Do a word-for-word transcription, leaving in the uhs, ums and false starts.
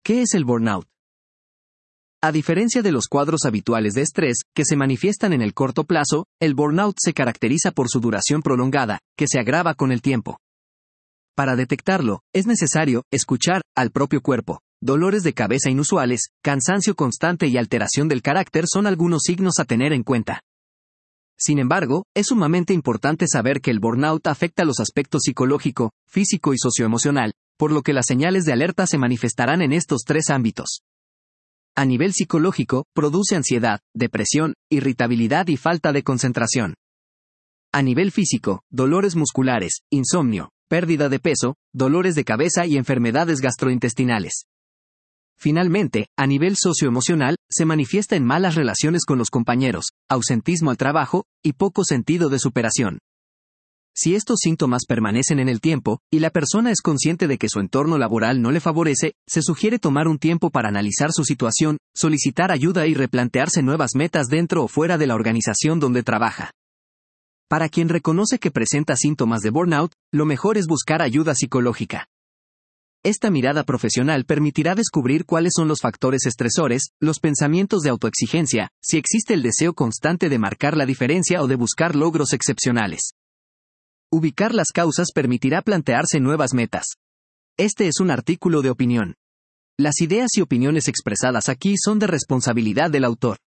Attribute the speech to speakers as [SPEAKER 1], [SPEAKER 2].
[SPEAKER 1] ¿Qué es el burnout? A diferencia de los cuadros habituales de estrés, que se manifiestan en el corto plazo, el burnout se caracteriza por su duración prolongada, que se agrava con el tiempo. Para detectarlo, es necesario escuchar al propio cuerpo. Dolores de cabeza inusuales, cansancio constante y alteración del carácter son algunos signos a tener en cuenta. Sin embargo, es sumamente importante saber que el burnout afecta los aspectos psicológico, físico y socioemocional, por lo que las señales de alerta se manifestarán en estos tres ámbitos. A nivel psicológico, produce ansiedad, depresión, irritabilidad y falta de concentración. A nivel físico, dolores musculares, insomnio, pérdida de peso, dolores de cabeza y enfermedades gastrointestinales. Finalmente, a nivel socioemocional, se manifiesta en malas relaciones con los compañeros, ausentismo al trabajo, y poco sentido de superación. Si estos síntomas permanecen en el tiempo, y la persona es consciente de que su entorno laboral no le favorece, se sugiere tomar un tiempo para analizar su situación, solicitar ayuda y replantearse nuevas metas dentro o fuera de la organización donde trabaja. Para quien reconoce que presenta síntomas de burnout, lo mejor es buscar ayuda psicológica. Esta mirada profesional permitirá descubrir cuáles son los factores estresores, los pensamientos de autoexigencia, si existe el deseo constante de marcar la diferencia o de buscar logros excepcionales. Ubicar las causas permitirá plantearse nuevas metas. Este es un artículo de opinión. Las ideas y opiniones expresadas aquí son de responsabilidad del autor.